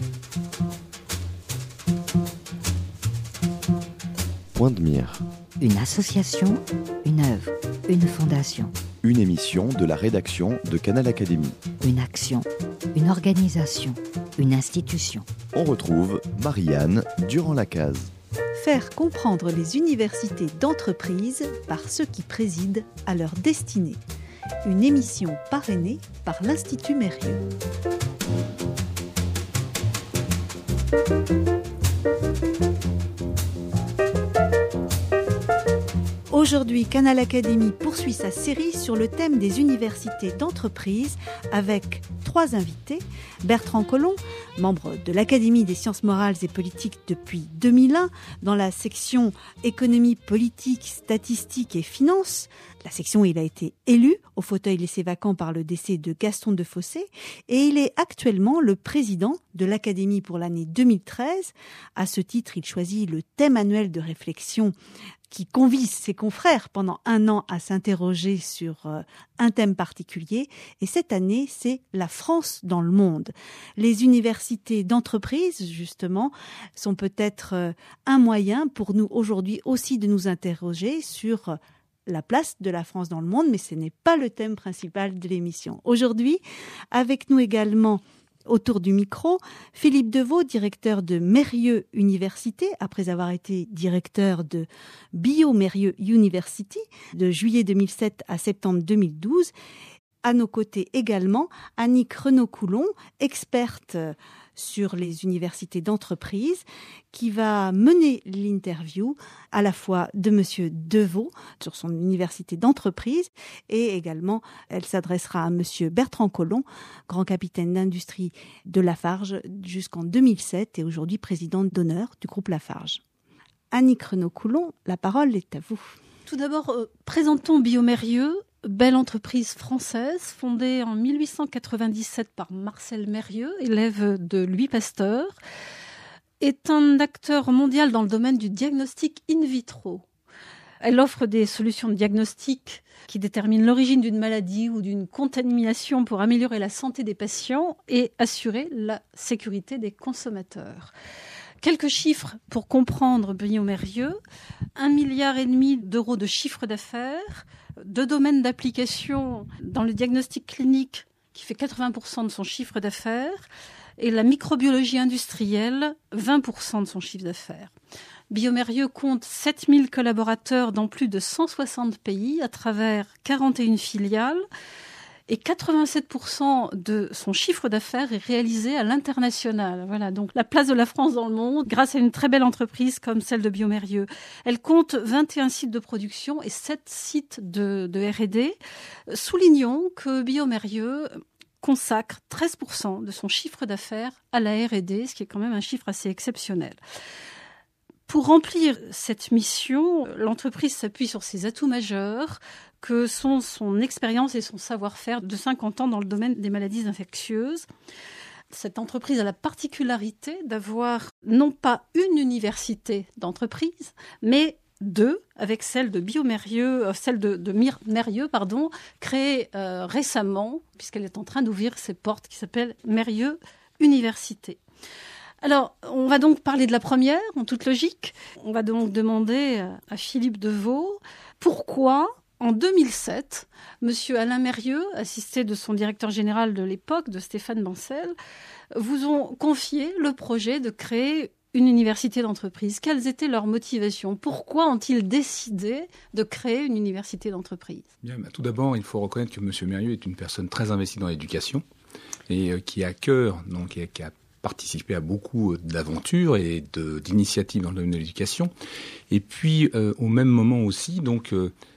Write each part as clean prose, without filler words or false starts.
Point de mire. Une association, une œuvre, une fondation. Une émission de la rédaction de Canal Académie. Une action, une organisation, une institution. On retrouve Marianne Durand-Lacaze. Faire comprendre les universités d'entreprise par ceux qui président à leur destinée. Une émission parrainée par l'Institut Mérieux. Aujourd'hui, Canal Académie poursuit sa série sur le thème des universités d'entreprise avec 3 invités. Bertrand Collomb, membre de l'Académie des sciences morales et politiques depuis 2001, dans la section économie, politique, statistique et finances. La section où il a été élu au fauteuil laissé vacant par le décès de Gaston Defossé et il est actuellement le président de l'Académie pour l'année 2013. À ce titre, il choisit le thème annuel de réflexion qui convie ses confrères pendant 1 an à s'interroger sur un thème particulier. Et cette année, c'est la France dans le monde. Les universités d'entreprise, justement, sont peut-être un moyen pour nous aujourd'hui aussi de nous interroger sur la place de la France dans le monde, mais ce n'est pas le thème principal de l'émission. Aujourd'hui, avec nous également autour du micro, Philippe Deveau, directeur de Mérieux Université, après avoir été directeur de Bio-Mérieux University de juillet 2007 à septembre 2012. À nos côtés également, Annick Renaud-Coulon, experte sur les universités d'entreprise, qui va mener l'interview à la fois de Monsieur Deveau sur son université d'entreprise et également elle s'adressera à Monsieur Bertrand Collomb, grand capitaine d'industrie de Lafarge jusqu'en 2007 et aujourd'hui président d'honneur du groupe Lafarge. Annick Renaud-Coulon, la parole est à vous. Tout d'abord, présentons Bio-Mérieux, belle entreprise française fondée en 1897 par Marcel Mérieux, élève de Louis Pasteur, est un acteur mondial dans le domaine du diagnostic in vitro. Elle offre des solutions de diagnostic qui déterminent l'origine d'une maladie ou d'une contamination pour améliorer la santé des patients et assurer la sécurité des consommateurs. Quelques chiffres pour comprendre Bio-Mérieux. 1,5 milliard d'euros de chiffre d'affaires, 2 domaines d'application dans le diagnostic clinique qui fait 80% de son chiffre d'affaires et la microbiologie industrielle, 20% de son chiffre d'affaires. Bio-Mérieux compte 7000 collaborateurs dans plus de 160 pays à travers 41 filiales. Et 87% de son chiffre d'affaires est réalisé à l'international. Voilà, donc la place de la France dans le monde grâce à une très belle entreprise comme celle de Bio-Mérieux. Elle compte 21 sites de production et 7 sites de R&D. Soulignons que Bio-Mérieux consacre 13% de son chiffre d'affaires à la R&D, ce qui est quand même un chiffre assez exceptionnel. Pour remplir cette mission, l'entreprise s'appuie sur ses atouts majeurs, que sont son expérience et son savoir-faire de 50 ans dans le domaine des maladies infectieuses. Cette entreprise a la particularité d'avoir non pas une université d'entreprise, mais 2, avec celle de Bio-Mérieux, Mérieux, créée récemment, puisqu'elle est en train d'ouvrir ses portes, qui s'appelle Mérieux Université. Alors, on va donc parler de la première, en toute logique. On va donc demander à Philippe Deveau pourquoi, en 2007, M. Alain Mérieux, assisté de son directeur général de l'époque, de Stéphane Bancel, vous ont confié le projet de créer une université d'entreprise. Quelles étaient leurs motivations ? Pourquoi ont-ils décidé de créer une université d'entreprise ? Bien, tout d'abord, il faut reconnaître que M. Mérieux est une personne très investie dans l'éducation et qui a à cœur, donc, qui a participé à beaucoup d'aventures et d'initiatives dans le domaine de l'éducation. Et puis, au même moment aussi, donc,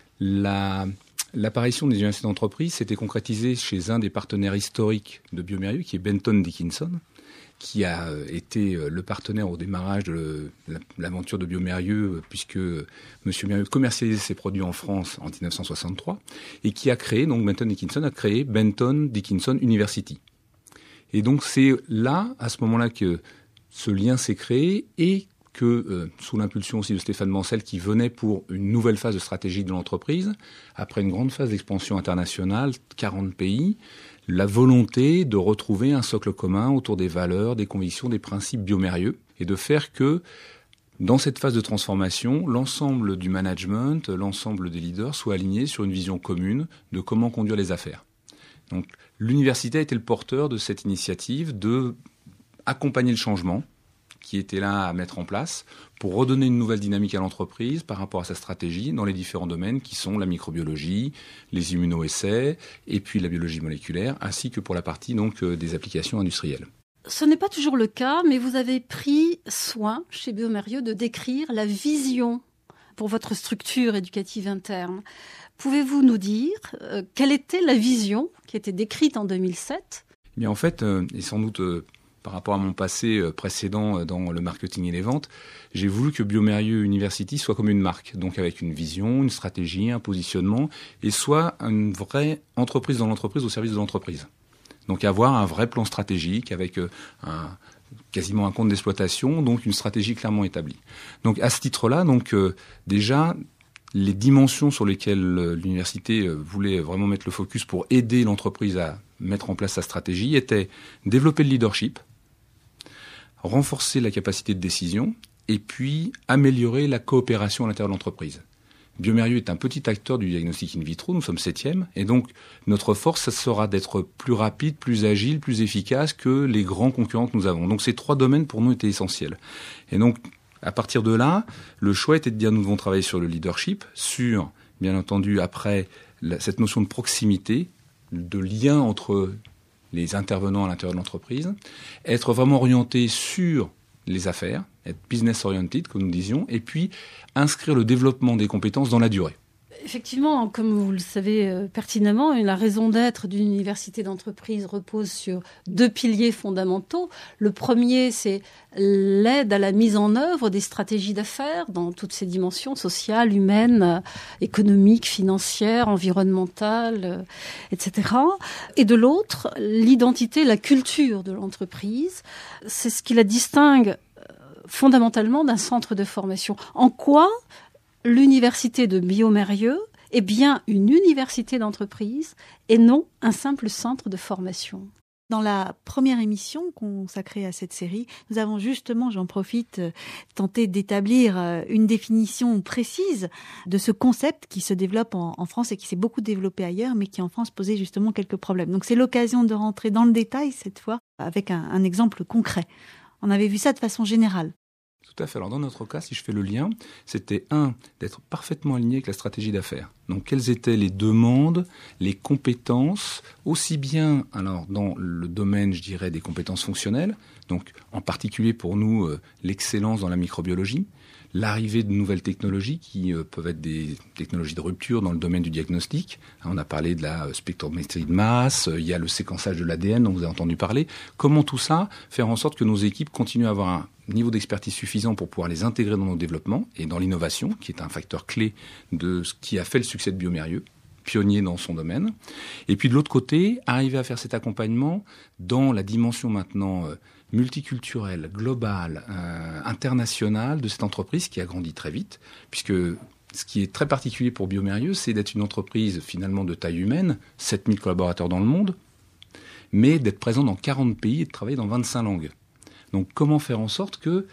l'apparition des universités d'entreprise s'était concrétisée chez un des partenaires historiques de Bio-Mérieux, qui est Benton Dickinson, qui a été le partenaire au démarrage de l'aventure de Bio-Mérieux, puisque M. Mérieux commercialisait ses produits en France en 1963, et qui a créé, donc Benton Dickinson a créé Benton Dickinson University. Et donc c'est là, à ce moment-là, que ce lien s'est créé et que, sous l'impulsion aussi de Stéphane Bancel, qui venait pour une nouvelle phase de stratégie de l'entreprise, après une grande phase d'expansion internationale, 40 pays, la volonté de retrouver un socle commun autour des valeurs, des convictions, des principes biomérieux, et de faire que, dans cette phase de transformation, l'ensemble du management, l'ensemble des leaders soient alignés sur une vision commune de comment conduire les affaires. Donc, l'université a été le porteur de cette initiative de accompagner le changement qui était là à mettre en place pour redonner une nouvelle dynamique à l'entreprise par rapport à sa stratégie dans les différents domaines qui sont la microbiologie, les immunoessais et puis la biologie moléculaire, ainsi que pour la partie donc des applications industrielles. Ce n'est pas toujours le cas, mais vous avez pris soin chez bioMérieux de décrire la vision pour votre structure éducative interne. Pouvez-vous nous dire quelle était la vision qui était décrite en 2007 ? Eh bien, en fait, et sans doute par rapport à mon passé précédent dans le marketing et les ventes, j'ai voulu que bioMérieux University soit comme une marque, donc avec une vision, une stratégie, un positionnement, et soit une vraie entreprise dans l'entreprise au service de l'entreprise. Donc avoir un vrai plan stratégique avec quasiment un compte d'exploitation, donc une stratégie clairement établie. Donc à ce titre-là, déjà les dimensions sur lesquelles l'université voulait vraiment mettre le focus pour aider l'entreprise à mettre en place sa stratégie étaient développer le leadership, renforcer la capacité de décision et puis améliorer la coopération à l'intérieur de l'entreprise. bioMérieux est un petit acteur du diagnostic in vitro, nous sommes 7e, et donc notre force, ça sera d'être plus rapide, plus agile, plus efficace que les grands concurrents que nous avons. Donc ces 3 domaines pour nous étaient essentiels. Et donc à partir de là, le choix était de dire nous devons travailler sur le leadership, sur, bien entendu, après cette notion de proximité, de lien entre les intervenants à l'intérieur de l'entreprise, être vraiment orienté sur les affaires, être business oriented, comme nous disions, et puis inscrire le développement des compétences dans la durée. Effectivement, comme vous le savez pertinemment, la raison d'être d'une université d'entreprise repose sur 2 piliers fondamentaux. Le premier, c'est l'aide à la mise en œuvre des stratégies d'affaires dans toutes ses dimensions sociales, humaines, économiques, financières, environnementales, etc. Et de l'autre, l'identité, la culture de l'entreprise. C'est ce qui la distingue fondamentalement d'un centre de formation. En quoi l'université de bioMérieux est bien une université d'entreprise et non un simple centre de formation. Dans la première émission consacrée à cette série, nous avons justement, j'en profite, tenté d'établir une définition précise de ce concept qui se développe en France et qui s'est beaucoup développé ailleurs, mais qui en France posait justement quelques problèmes. Donc c'est l'occasion de rentrer dans le détail cette fois avec un exemple concret. On avait vu ça de façon générale. Tout à fait. Alors dans notre cas, si je fais le lien, c'était d'être parfaitement aligné avec la stratégie d'affaires. Donc quelles étaient les demandes, les compétences, aussi bien alors dans le domaine, je dirais, des compétences fonctionnelles, donc en particulier pour nous l'excellence dans la microbiologie, l'arrivée de nouvelles technologies qui peuvent être des technologies de rupture dans le domaine du diagnostic. On a parlé de la spectrométrie de masse, il y a le séquençage de l'ADN dont vous avez entendu parler. Comment tout ça faire en sorte que nos équipes continuent à avoir un niveau d'expertise suffisant pour pouvoir les intégrer dans nos développements et dans l'innovation, qui est un facteur clé de ce qui a fait le succès de bioMérieux, pionnier dans son domaine. Et puis de l'autre côté, arriver à faire cet accompagnement dans la dimension maintenant multiculturelle, globale, internationale de cette entreprise qui a grandi très vite, puisque ce qui est très particulier pour bioMérieux, c'est d'être une entreprise finalement de taille humaine, 7000 collaborateurs dans le monde, mais d'être présent dans 40 pays et de travailler dans 25 langues. Donc comment faire en sorte que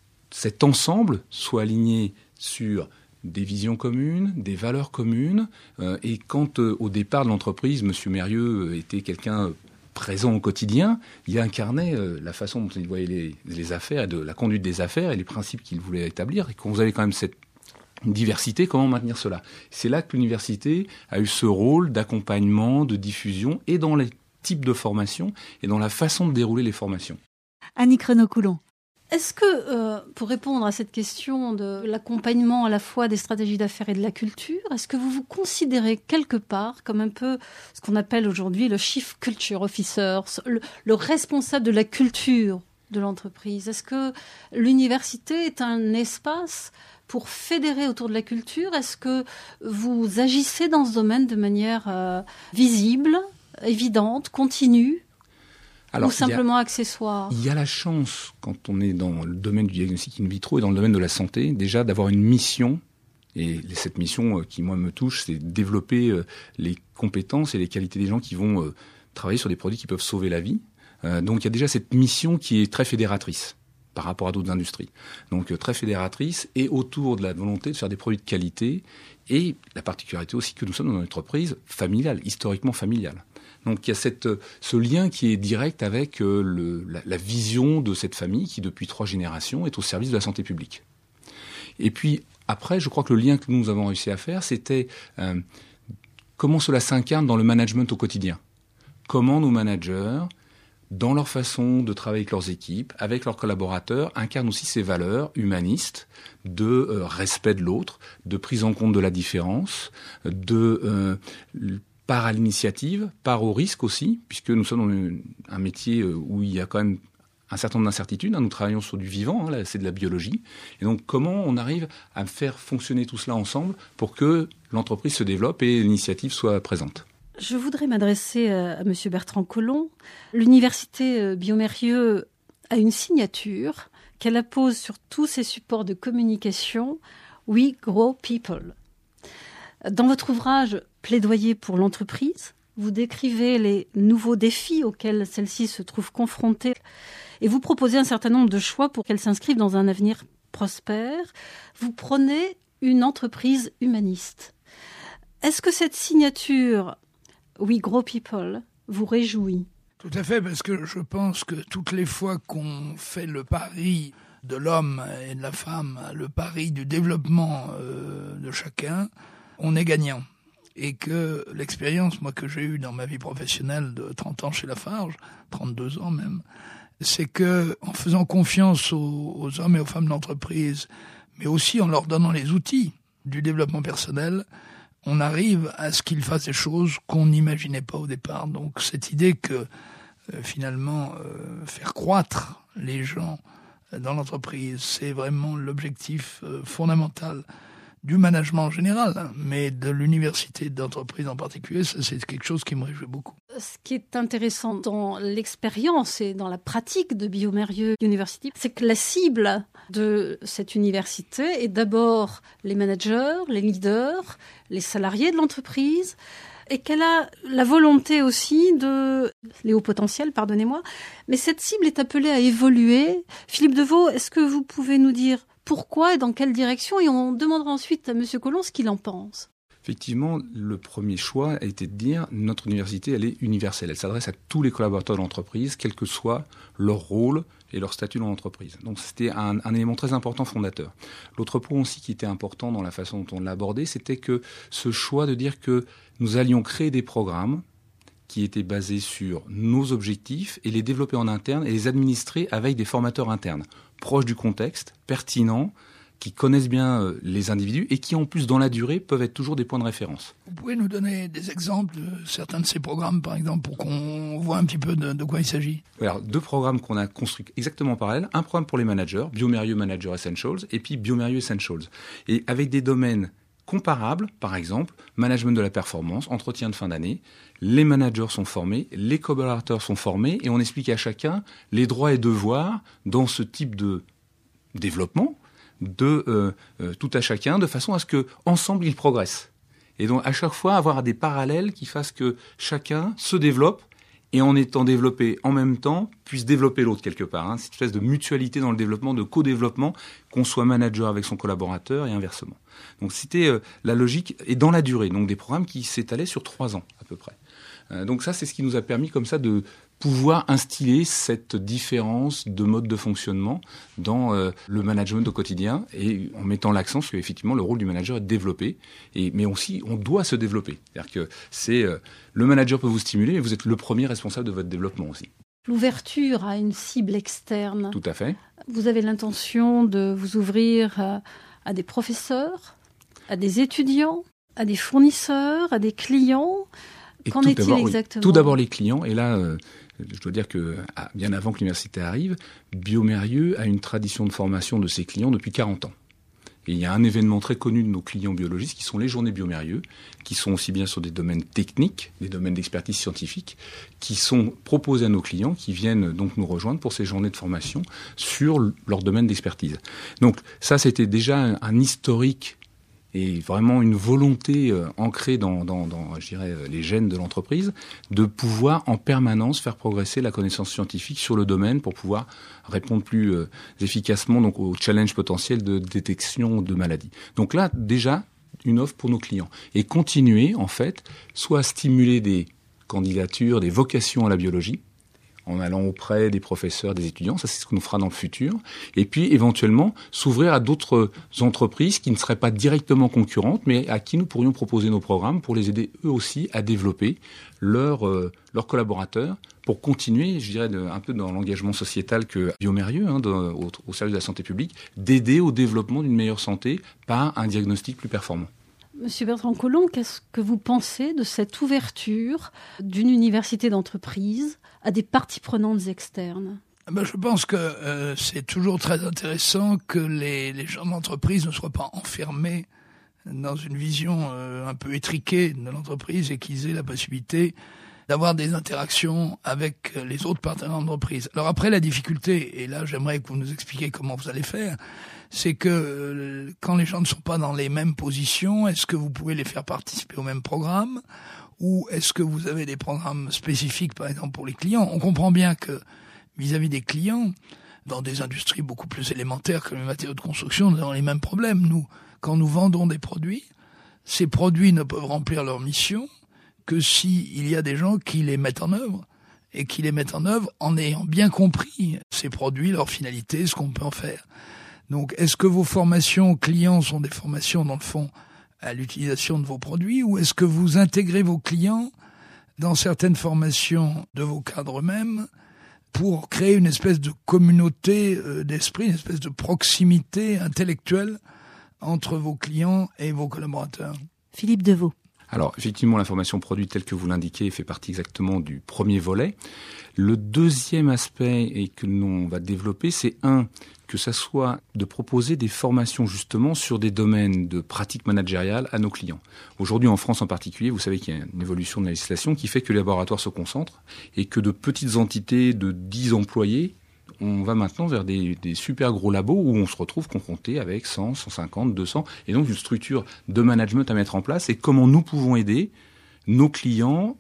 cet ensemble soit aligné sur des visions communes, des valeurs communes, et quand au départ de l'entreprise, M. Mérieux était quelqu'un présent au quotidien, il incarnait la façon dont il voyait les affaires, et de la conduite des affaires et les principes qu'il voulait établir, et qu'on avait quand même cette diversité, comment maintenir cela ? C'est là que l'université a eu ce rôle d'accompagnement, de diffusion, et dans les types de formations, et dans la façon de dérouler les formations. Annick Renaud-Coulon. Est-ce que, pour répondre à cette question de l'accompagnement à la fois des stratégies d'affaires et de la culture, est-ce que vous vous considérez quelque part comme un peu ce qu'on appelle aujourd'hui le Chief Culture Officer, le responsable de la culture de l'entreprise ? Est-ce que l'université est un espace pour fédérer autour de la culture ? Est-ce que vous agissez dans ce domaine de manière visible, évidente, continue ? Alors, ou simplement accessoire. Il y a la chance, quand on est dans le domaine du diagnostic in vitro et dans le domaine de la santé, déjà d'avoir une mission. Et cette mission qui, moi, me touche, c'est de développer les compétences et les qualités des gens qui vont travailler sur des produits qui peuvent sauver la vie. Donc il y a déjà cette mission qui est très fédératrice par rapport à d'autres industries. Donc très fédératrice et autour de la volonté de faire des produits de qualité et la particularité aussi que nous sommes dans une entreprise familiale, historiquement familiale. Donc il y a ce lien qui est direct avec la vision de cette famille qui depuis 3 générations est au service de la santé publique. Et puis après, je crois que le lien que nous avons réussi à faire, c'était comment cela s'incarne dans le management au quotidien. Comment nos managers, dans leur façon de travailler avec leurs équipes, avec leurs collaborateurs, incarnent aussi ces valeurs humanistes de respect de l'autre, de prise en compte de la différence, de part à l'initiative, part au risque aussi, puisque nous sommes dans un métier où il y a quand même un certain nombre d'incertitudes. Nous travaillons sur du vivant, là, c'est de la biologie. Et donc, comment on arrive à faire fonctionner tout cela ensemble pour que l'entreprise se développe et l'initiative soit présente? Je voudrais m'adresser à M. Bertrand Collomb. L'université Biomérieux a une signature qu'elle appose sur tous ses supports de communication, « We Grow People ». Dans votre ouvrage « Plaidoyer pour l'entreprise », vous décrivez les nouveaux défis auxquels celle-ci se trouve confrontée et vous proposez un certain nombre de choix pour qu'elle s'inscrive dans un avenir prospère. Vous prônez une entreprise humaniste. Est-ce que cette signature « We Grow People » vous réjouit? Tout à fait, parce que je pense que toutes les fois qu'on fait le pari de l'homme et de la femme, le pari du développement de chacun, on est gagnant. Et que l'expérience, moi, que j'ai eue dans ma vie professionnelle de 30 ans chez Lafarge, 32 ans même, c'est que en faisant confiance aux hommes et aux femmes d'entreprise, mais aussi en leur donnant les outils du développement personnel, on arrive à ce qu'ils fassent des choses qu'on n'imaginait pas au départ. Donc cette idée que finalement faire croître les gens dans l'entreprise, c'est vraiment l'objectif fondamental du management en général, mais de l'université d'entreprise en particulier, ça, c'est quelque chose qui me réjouit beaucoup. Ce qui est intéressant dans l'expérience et dans la pratique de Biomérieux University, c'est que la cible de cette université est d'abord les managers, les leaders, les salariés de l'entreprise, et qu'elle a la volonté aussi les hauts potentiels, pardonnez-moi, mais cette cible est appelée à évoluer. Philippe Deveau, est-ce que vous pouvez nous dire pourquoi et dans quelle direction? Et on demandera ensuite à M. Collomb ce qu'il en pense. Effectivement, le premier choix a été de dire notre université, elle est universelle. Elle s'adresse à tous les collaborateurs de l'entreprise, quel que soit leur rôle et leur statut dans l'entreprise. Donc c'était un élément très important fondateur. L'autre point aussi qui était important dans la façon dont on l'a abordé, c'était que ce choix de dire que nous allions créer des programmes qui étaient basés sur nos objectifs et les développer en interne et les administrer avec des formateurs internes, proches du contexte, pertinents, qui connaissent bien les individus et qui, en plus, dans la durée, peuvent être toujours des points de référence. Vous pouvez nous donner des exemples de certains de ces programmes, par exemple, pour qu'on voit un petit peu de quoi il s'agit? Alors, 2 programmes qu'on a construits exactement en parallèle. Un programme pour les managers, Biomérieux Manager Essentials, et puis Biomérieux Essentials. Et avec des domaines comparables, par exemple, management de la performance, entretien de fin d'année. Les managers sont formés, les collaborateurs sont formés, et on explique à chacun les droits et devoirs dans ce type de développement, de tout à chacun, de façon à ce que ensemble ils progressent. Et donc à chaque fois avoir des parallèles qui fassent que chacun se développe et en étant développé en même temps puisse développer l'autre quelque part. Cette espèce de mutualité dans le développement, de co-développement, qu'on soit manager avec son collaborateur et inversement. Donc c'était la logique et dans la durée. Donc des programmes qui s'étalaient sur 3 ans à peu près. Donc ça c'est ce qui nous a permis comme ça de pouvoir instiller cette différence de mode de fonctionnement dans le management au quotidien et en mettant l'accent sur effectivement le rôle du manager est de développer, mais aussi on doit se développer. C'est-à-dire que le manager peut vous stimuler, mais vous êtes le premier responsable de votre développement aussi. L'ouverture à une cible externe. Tout à fait. Vous avez l'intention de vous ouvrir à des professeurs, à des étudiants, à des fournisseurs, à des clients. Qu'en est-il exactement? Tout d'abord les clients, et là, je dois dire que bien avant que l'université arrive, Biomérieux a une tradition de formation de ses clients depuis 40 ans. Et il y a un événement très connu de nos clients biologistes qui sont les journées Biomérieux, qui sont aussi bien sur des domaines techniques, des domaines d'expertise scientifique, qui sont proposés à nos clients qui viennent donc nous rejoindre pour ces journées de formation sur leur domaine d'expertise. Donc ça, c'était déjà un historique et vraiment une volonté ancrée dans je dirais, les gènes de l'entreprise, de pouvoir en permanence faire progresser la connaissance scientifique sur le domaine pour pouvoir répondre plus efficacement donc aux challenges potentiels de détection de maladies. Donc là, déjà, une offre pour nos clients. Et continuer, en fait, soit à stimuler des candidatures, des vocations à la biologie, en allant auprès des professeurs, des étudiants, ça c'est ce qu'on fera dans le futur, et puis éventuellement s'ouvrir à d'autres entreprises qui ne seraient pas directement concurrentes, mais à qui nous pourrions proposer nos programmes pour les aider eux aussi à développer leurs collaborateurs, pour continuer, je dirais, un peu dans l'engagement sociétal que Biomérieux, au service de la santé publique, d'aider au développement d'une meilleure santé par un diagnostic plus performant. Monsieur Bertrand Collomb, qu'est-ce que vous pensez de cette ouverture d'une université d'entreprise à des parties prenantes externes ? Je pense que c'est toujours très intéressant que les gens d'entreprise ne soient pas enfermés dans une vision un peu étriquée de l'entreprise et qu'ils aient la possibilité d'avoir des interactions avec les autres partenaires d'entreprise. Alors après, la difficulté, et là j'aimerais que vous nous expliquiez comment vous allez faire, c'est que quand les gens ne sont pas dans les mêmes positions, est-ce que vous pouvez les faire participer au même programme, ou est-ce que vous avez des programmes spécifiques, par exemple, pour les clients ? On comprend bien que vis-à-vis des clients, dans des industries beaucoup plus élémentaires comme les matériaux de construction, nous avons les mêmes problèmes. Nous, quand nous vendons des produits, ces produits ne peuvent remplir leur mission que s'il y a des gens qui les mettent en œuvre, et qui les mettent en œuvre en ayant bien compris ces produits, leur finalité, ce qu'on peut en faire. Donc, est-ce que vos formations clients sont des formations, dans le fond, à l'utilisation de vos produits, ou est-ce que vous intégrez vos clients dans certaines formations de vos cadres eux-mêmes pour créer une espèce de communauté d'esprit, une espèce de proximité intellectuelle entre vos clients et vos collaborateurs ? Philippe Deveau. Alors, effectivement, la formation produit telle que vous l'indiquez fait partie exactement du premier volet. Le deuxième aspect et que l'on va développer, c'est que ça soit de proposer des formations justement sur des domaines de pratiques managériales à nos clients. Aujourd'hui, en France en particulier, vous savez qu'il y a une évolution de la législation qui fait que les laboratoires se concentrent et que de petites entités de 10 employés, on va maintenant vers des super gros labos où on se retrouve confronté avec 100, 150, 200, et donc une structure de management à mettre en place, et comment nous pouvons aider nos clients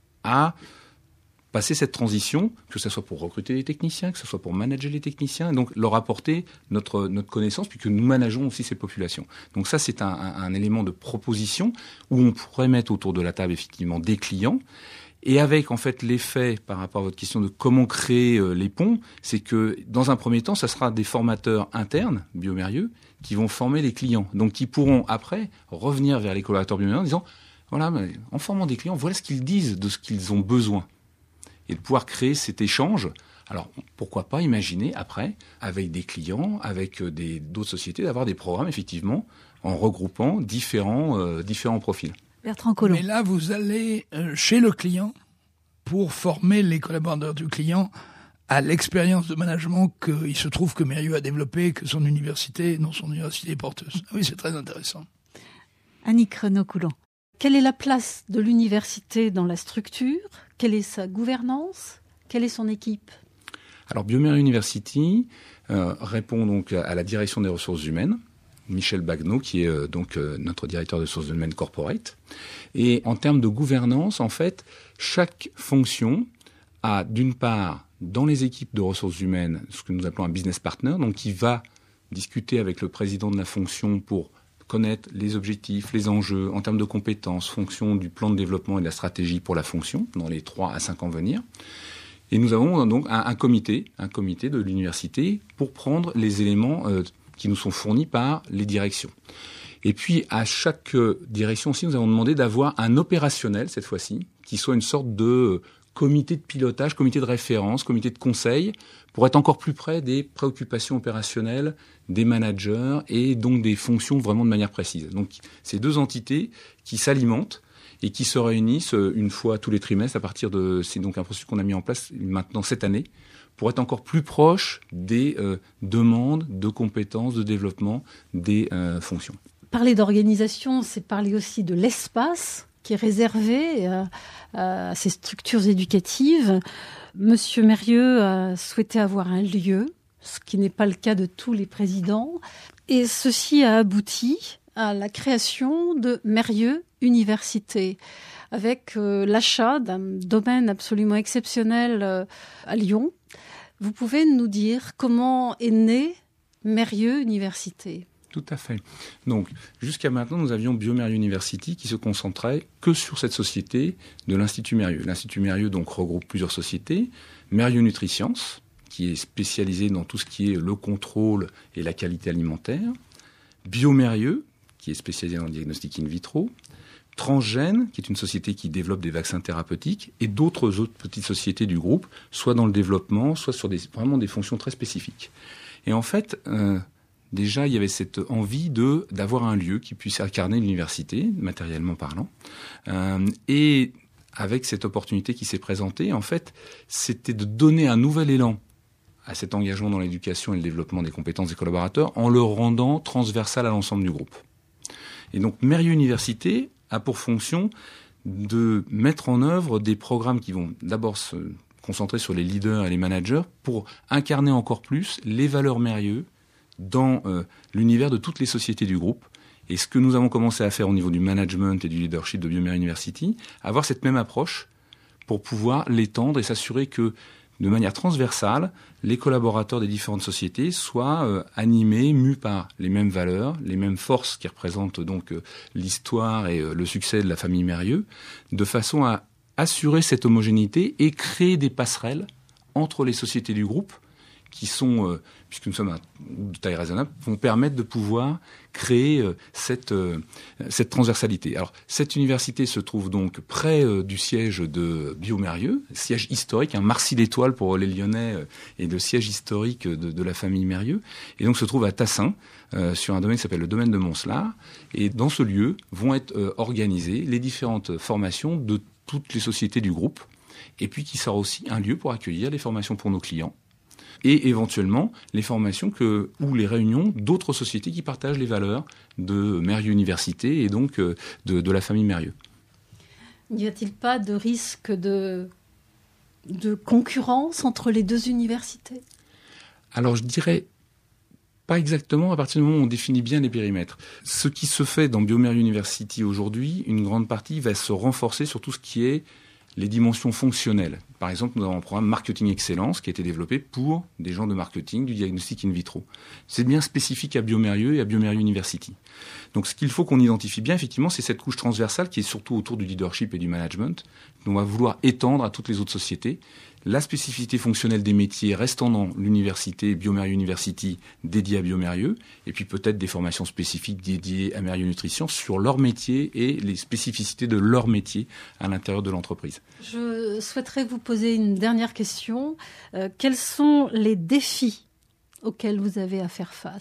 à passer cette transition, que ce soit pour recruter les techniciens, que ce soit pour manager les techniciens, et donc leur apporter notre connaissance, puisque nous manageons aussi ces populations. Donc ça, c'est un élément de proposition où on pourrait mettre autour de la table effectivement des clients. Et avec en fait l'effet par rapport à votre question de comment créer les ponts, c'est que dans un premier temps, ça sera des formateurs internes, Biomérieux, qui vont former les clients. Donc qui pourront après revenir vers les collaborateurs Biomérieux en disant, voilà, en formant des clients, voilà ce qu'ils disent de ce qu'ils ont besoin. Et de pouvoir créer cet échange. Alors pourquoi pas imaginer après, avec des clients, avec d'autres sociétés, d'avoir des programmes effectivement en regroupant différents profils. Bertrand Collomb. Mais là, vous allez chez le client pour former les collaborateurs du client à l'expérience de management qu'il se trouve que Mérieux a développée, que son université est porteuse. Oui, c'est très intéressant. Annick Renaud-Coulon. Quelle est la place de l'université dans la structure ? Quelle est sa gouvernance ? Quelle est son équipe ? Alors, Biomérieux University répond donc à la direction des ressources humaines, Michel Bagno, qui est donc notre directeur des ressources humaines corporate. Et en termes de gouvernance, en fait, chaque fonction a d'une part, dans les équipes de ressources humaines, ce que nous appelons un business partner, donc qui va discuter avec le président de la fonction pour connaître les objectifs, les enjeux en termes de compétences, fonction du plan de développement et de la stratégie pour la fonction dans les 3 à 5 ans à venir. Et nous avons donc un comité de l'université pour prendre les éléments qui nous sont fournis par les directions. Et puis, à chaque direction aussi, nous avons demandé d'avoir un opérationnel, cette fois-ci, qui soit une sorte de comité de pilotage, comité de référence, comité de conseil, pour être encore plus près des préoccupations opérationnelles des managers et donc des fonctions vraiment de manière précise. Donc, ces deux entités qui s'alimentent et qui se réunissent une fois tous les trimestres c'est donc un processus qu'on a mis en place maintenant cette année, pour être encore plus proche des demandes de compétences, de développement des fonctions. Parler d'organisation, c'est parler aussi de l'espace qui est réservé à ces structures éducatives. Monsieur Mérieux a souhaité avoir un lieu, ce qui n'est pas le cas de tous les présidents. Et ceci a abouti à la création de Mérieux Université, avec l'achat d'un domaine absolument exceptionnel à Lyon. Vous pouvez nous dire comment est née Mérieux Université ? Tout à fait. Donc, jusqu'à maintenant, nous avions Biomérieux University qui se concentrait que sur cette société de l'Institut Mérieux. L'Institut Mérieux donc regroupe plusieurs sociétés. Mérieux Nutriscience, qui est spécialisée dans tout ce qui est le contrôle et la qualité alimentaire. Biomérieux, qui est spécialisée dans le diagnostic in vitro. Transgène, qui est une société qui développe des vaccins thérapeutiques, et d'autres petites sociétés du groupe, soit dans le développement, soit sur vraiment des fonctions très spécifiques. Et en fait, déjà, il y avait cette envie d'avoir un lieu qui puisse incarner l'université, matériellement parlant. Et avec cette opportunité qui s'est présentée, en fait, c'était de donner un nouvel élan à cet engagement dans l'éducation et le développement des compétences des collaborateurs en le rendant transversal à l'ensemble du groupe. Et donc, Mérieux Université a pour fonction de mettre en œuvre des programmes qui vont d'abord se concentrer sur les leaders et les managers pour incarner encore plus les valeurs Mérieux dans l'univers de toutes les sociétés du groupe. Et ce que nous avons commencé à faire au niveau du management et du leadership de Biomérieux University, avoir cette même approche pour pouvoir l'étendre et s'assurer que, de manière transversale, les collaborateurs des différentes sociétés soient animés, mus par les mêmes valeurs, les mêmes forces qui représentent donc l'histoire et le succès de la famille Mérieux, de façon à assurer cette homogénéité et créer des passerelles entre les sociétés du groupe qui sont, puisque nous sommes de taille raisonnable, vont permettre de pouvoir créer cette transversalité. Alors, cette université se trouve donc près du siège de Biomérieux, siège historique, un Marcy-l'Étoile pour les Lyonnais et le siège historique de la famille Mérieux, et donc se trouve à Tassin, sur un domaine qui s'appelle le domaine de Moncelar. Et dans ce lieu vont être organisées les différentes formations de toutes les sociétés du groupe, et puis qui sera aussi un lieu pour accueillir les formations pour nos clients, et éventuellement les formations ou les réunions d'autres sociétés qui partagent les valeurs de Mérieux Université et donc de la famille Mérieux. N'y a-t-il pas de risque de concurrence entre les deux universités ? Alors je dirais pas exactement à partir du moment où on définit bien les périmètres. Ce qui se fait dans Biomérieux University aujourd'hui, une grande partie va se renforcer sur tout ce qui est les dimensions fonctionnelles. Par exemple, nous avons un programme Marketing Excellence qui a été développé pour des gens de marketing, du diagnostic in vitro. C'est bien spécifique à Biomérieux et à Biomérieux University. Donc ce qu'il faut qu'on identifie bien, effectivement, c'est cette couche transversale qui est surtout autour du leadership et du management, qu'on va vouloir étendre à toutes les autres sociétés. La spécificité fonctionnelle des métiers restant dans l'université Biomérieux University dédiée à Biomérieux, et puis peut-être des formations spécifiques dédiées à Mérieux Nutrition sur leur métier et les spécificités de leur métier à l'intérieur de l'entreprise. Je souhaiterais vous poser une dernière question. Quels sont les défis auxquels vous avez à faire face ?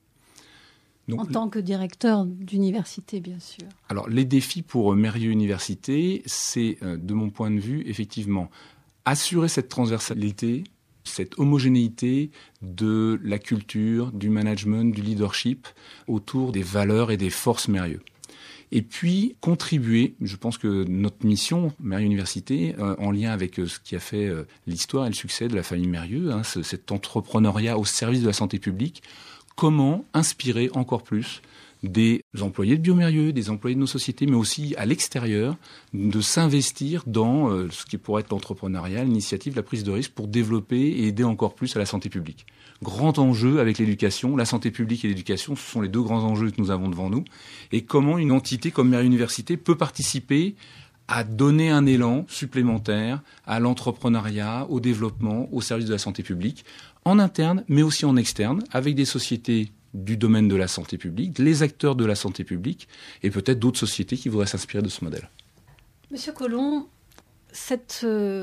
Donc, en tant que directeur d'université, bien sûr. Alors, les défis pour Mérieux Université, c'est, de mon point de vue, effectivement, assurer cette transversalité, cette homogénéité de la culture, du management, du leadership autour des valeurs et des forces Mérieux. Et puis contribuer, je pense que notre mission, Mérieux Université, en lien avec ce qui a fait l'histoire et le succès de la famille Mérieux, cet entrepreneuriat au service de la santé publique, comment inspirer encore plus des employés de Biomérieux, des employés de nos sociétés, mais aussi à l'extérieur, de s'investir dans ce qui pourrait être l'entrepreneuriat, l'initiative, la prise de risque pour développer et aider encore plus à la santé publique. Grand enjeu avec l'éducation, la santé publique et l'éducation, ce sont les deux grands enjeux que nous avons devant nous. Et comment une entité comme Mérieux Université peut participer à donner un élan supplémentaire à l'entrepreneuriat, au développement, au service de la santé publique, en interne, mais aussi en externe, avec des sociétés du domaine de la santé publique, les acteurs de la santé publique et peut-être d'autres sociétés qui voudraient s'inspirer de ce modèle. Monsieur Collomb, cette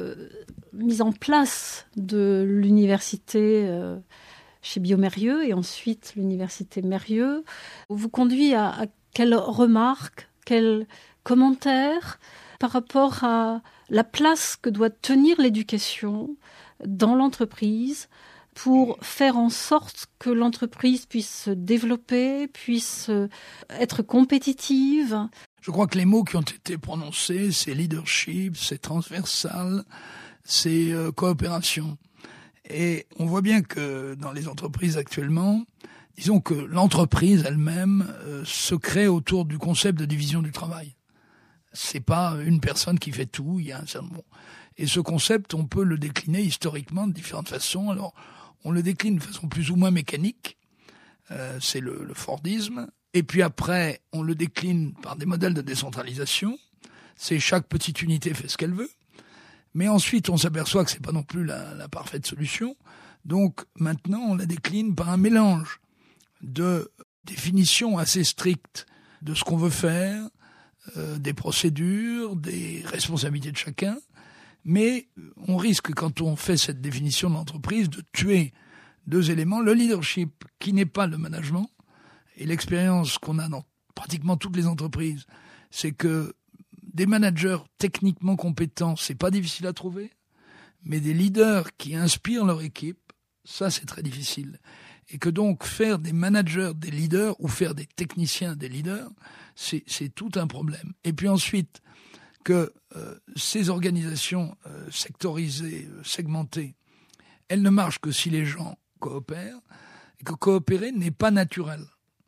mise en place de l'université chez Biomérieux et ensuite l'université Mérieux vous conduit à quelles remarques, quels commentaires par rapport à la place que doit tenir l'éducation dans l'entreprise pour faire en sorte que l'entreprise puisse se développer, puisse être compétitive. Je crois que les mots qui ont été prononcés, c'est leadership, c'est transversal, c'est coopération. Et on voit bien que dans les entreprises actuellement, disons que l'entreprise elle-même se crée autour du concept de division du travail. C'est pas une personne qui fait tout, il y a un certain nombre. Et ce concept, on peut le décliner historiquement de différentes façons. Alors, on le décline de façon plus ou moins mécanique, c'est le Fordisme. Et puis après, on le décline par des modèles de décentralisation. C'est chaque petite unité fait ce qu'elle veut. Mais ensuite, on s'aperçoit que c'est pas non plus la parfaite solution. Donc, maintenant, on la décline par un mélange de définitions assez strictes de ce qu'on veut faire, des procédures, des responsabilités de chacun. Mais on risque, quand on fait cette définition de l'entreprise, de tuer deux éléments. Le leadership, qui n'est pas le management, et l'expérience qu'on a dans pratiquement toutes les entreprises, c'est que des managers techniquement compétents, c'est pas difficile à trouver, mais des leaders qui inspirent leur équipe, ça c'est très difficile. Et que donc faire des managers des leaders ou faire des techniciens des leaders, c'est tout un problème. Et puis ensuite, que ces organisations sectorisées, segmentées, elles ne marchent que si les gens coopèrent, et que coopérer n'est pas naturel.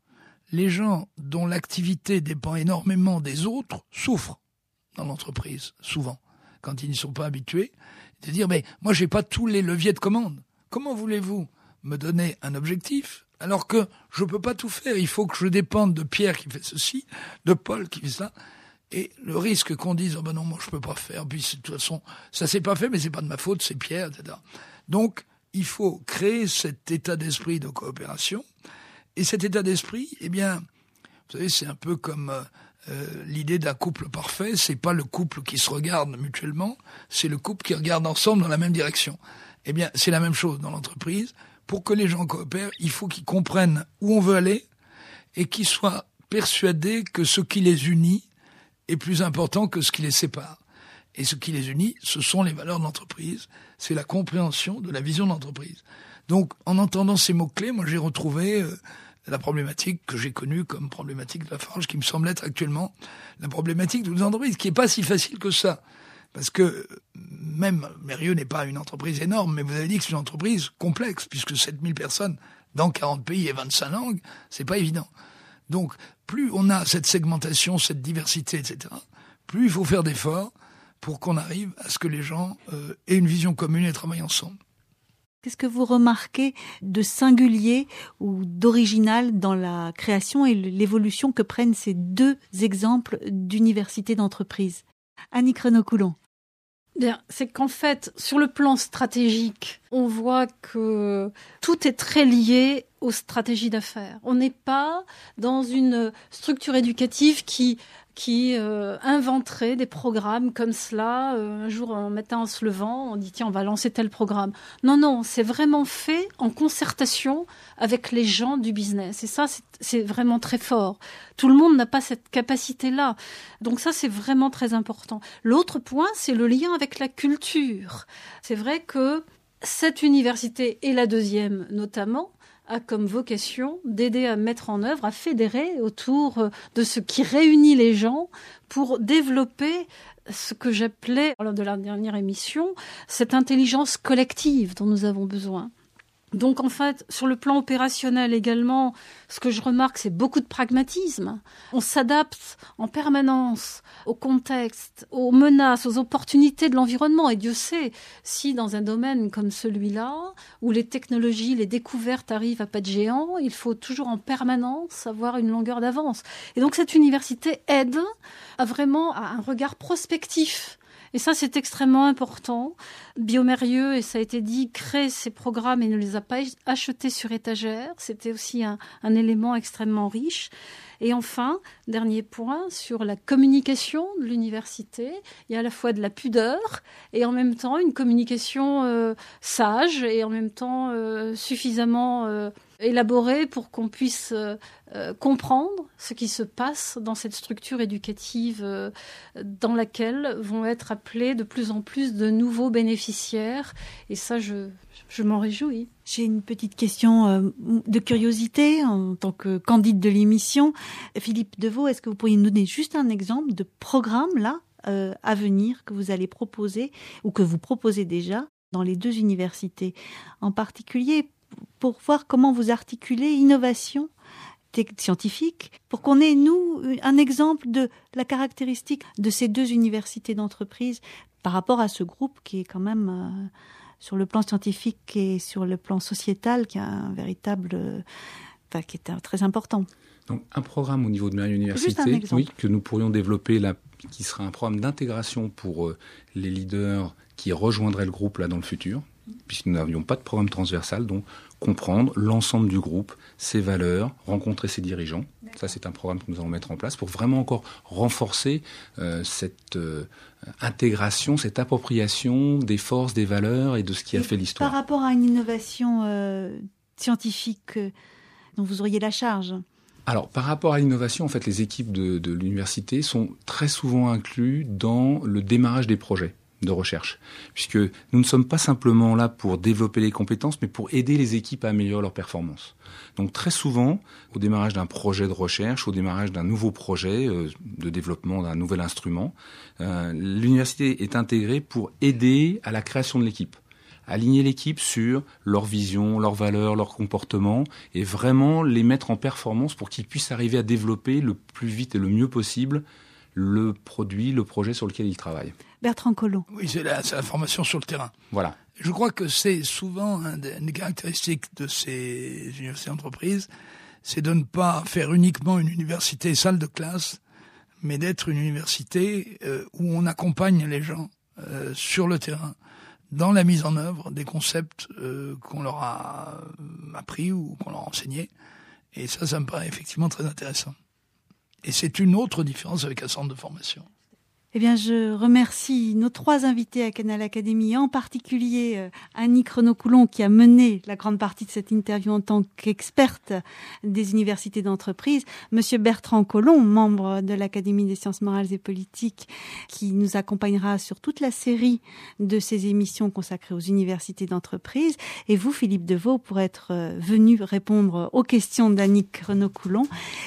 Les gens dont l'activité dépend énormément des autres souffrent dans l'entreprise, souvent, quand ils n'y sont pas habitués. De dire, mais moi j'ai pas tous les leviers de commande. Comment voulez-vous me donner un objectif alors que je peux pas tout faire? Il faut que je dépende de Pierre qui fait ceci, de Paul qui fait ça. Et le risque qu'on dise, oh ben non, moi je peux pas faire, puis de toute façon, ça s'est pas fait, mais c'est pas de ma faute, c'est Pierre, etc. Donc, il faut créer cet état d'esprit de coopération. Et cet état d'esprit, eh bien, vous savez, c'est un peu comme l'idée d'un couple parfait. C'est pas le couple qui se regarde mutuellement, c'est le couple qui regarde ensemble dans la même direction. Eh bien, c'est la même chose dans l'entreprise. Pour que les gens coopèrent, il faut qu'ils comprennent où on veut aller et qu'ils soient persuadés que ce qui les unit est plus important que ce qui les sépare. Et ce qui les unit, ce sont les valeurs de l'entreprise, c'est la compréhension de la vision de l'entreprise. Donc, en entendant ces mots-clés, moi j'ai retrouvé la problématique que j'ai connue comme problématique de Lafarge, qui me semble être actuellement la problématique de nos entreprises, qui n'est pas si facile que ça. Parce que même Mérieux n'est pas une entreprise énorme, mais vous avez dit que c'est une entreprise complexe, puisque 7000 personnes dans 40 pays et 25 langues, c'est pas évident. Donc, plus on a cette segmentation, cette diversité, etc., plus il faut faire d'efforts pour qu'on arrive à ce que les gens aient une vision commune et travaillent ensemble. Qu'est-ce que vous remarquez de singulier ou d'original dans la création et l'évolution que prennent ces deux exemples d'université d'entreprise? Annick Renaud-Coulon. C'est qu'en fait, sur le plan stratégique, on voit que tout est très lié aux stratégies d'affaires. On n'est pas dans une structure éducative qui inventerait des programmes comme cela. Un jour, un matin, en se levant, on dit tiens, on va lancer tel programme. Non, c'est vraiment fait en concertation avec les gens du business. Et ça, c'est vraiment très fort. Tout le monde n'a pas cette capacité-là. Donc ça, c'est vraiment très important. L'autre point, c'est le lien avec la culture. C'est vrai que cette université, et la deuxième notamment, a comme vocation d'aider à mettre en œuvre, à fédérer autour de ce qui réunit les gens pour développer ce que j'appelais, lors de la dernière émission, cette intelligence collective dont nous avons besoin. Donc en fait, sur le plan opérationnel également, ce que je remarque, c'est beaucoup de pragmatisme. On s'adapte en permanence au contexte, aux menaces, aux opportunités de l'environnement. Et Dieu sait, si dans un domaine comme celui-là, où les technologies, les découvertes arrivent à pas de géant, il faut toujours en permanence avoir une longueur d'avance. Et donc cette université aide à vraiment à un regard prospectif. Et ça, c'est extrêmement important. Biomérieux, et ça a été dit, crée ces programmes et ne les a pas achetés sur étagère. C'était aussi un élément extrêmement riche. Et enfin, dernier point, sur la communication de l'université, il y a à la fois de la pudeur et en même temps une communication sage et en même temps suffisamment élaborée pour qu'on puisse comprendre ce qui se passe dans cette structure éducative dans laquelle vont être appelés de plus en plus de nouveaux bénéficiaires. Et ça, je m'en réjouis. J'ai une petite question de curiosité en tant que candide de l'émission. Philippe Deveau, est-ce que vous pourriez nous donner juste un exemple de programme là à venir que vous allez proposer ou que vous proposez déjà dans les deux universités? En particulier, pour voir comment vous articulez innovation scientifique, pour qu'on ait, nous, un exemple de la caractéristique de ces deux universités d'entreprise par rapport à ce groupe qui est quand même, sur le plan scientifique et sur le plan sociétal, qui a un véritable... qui est très important. Donc, un programme au niveau de Mérieux Université, oui, que nous pourrions développer là, qui sera un programme d'intégration pour les leaders qui rejoindraient le groupe là dans le futur, puisque nous n'avions pas de programme transversal, donc comprendre l'ensemble du groupe, ses valeurs, rencontrer ses dirigeants. Ça, c'est un programme que nous allons mettre en place pour vraiment encore renforcer cette intégration, cette appropriation des forces, des valeurs et de ce qui a fait l'histoire. Par rapport à une innovation scientifique dont vous auriez la charge? Alors, par rapport à l'innovation, en fait, les équipes de l'université sont très souvent incluses dans le démarrage des projets de recherche, puisque nous ne sommes pas simplement là pour développer les compétences, mais pour aider les équipes à améliorer leurs performances. Donc très souvent, au démarrage d'un projet de recherche, au démarrage d'un nouveau projet de développement d'un nouvel instrument, l'université est intégrée pour aider à la création de l'équipe, aligner l'équipe sur leur vision, leurs valeurs, leur comportement, et vraiment les mettre en performance pour qu'ils puissent arriver à développer le plus vite et le mieux possible le produit, le projet sur lequel ils travaillent. Bertrand Collomb. Oui, c'est la formation sur le terrain. Voilà. Je crois que c'est souvent une des caractéristiques de ces universités d'entreprise, c'est de ne pas faire uniquement une université salle de classe, mais d'être une université où on accompagne les gens sur le terrain, dans la mise en œuvre des concepts qu'on leur a appris ou qu'on leur a enseignés. Et ça me paraît effectivement très intéressant. Et c'est une autre différence avec un centre de formation. Eh bien, je remercie nos trois invités à Canal Académie, en particulier Annick Renaud-Coulon, qui a mené la grande partie de cette interview en tant qu'experte des universités d'entreprise, Monsieur Bertrand Collomb, membre de l'Académie des sciences morales et politiques, qui nous accompagnera sur toute la série de ces émissions consacrées aux universités d'entreprise, et vous, Philippe Deveau, pour être venu répondre aux questions d'Annick Renaud-Coulon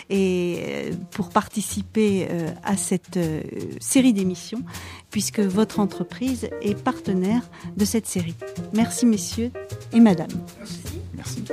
et pour participer à cette série d'émissions, puisque votre entreprise est partenaire de cette série. Merci messieurs et madame. Merci.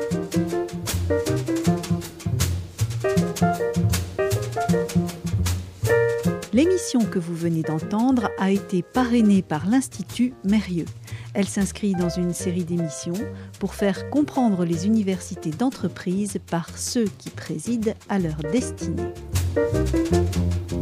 L'émission que vous venez d'entendre a été parrainée par l'Institut Mérieux. Elle s'inscrit dans une série d'émissions pour faire comprendre les universités d'entreprise par ceux qui président à leur destinée.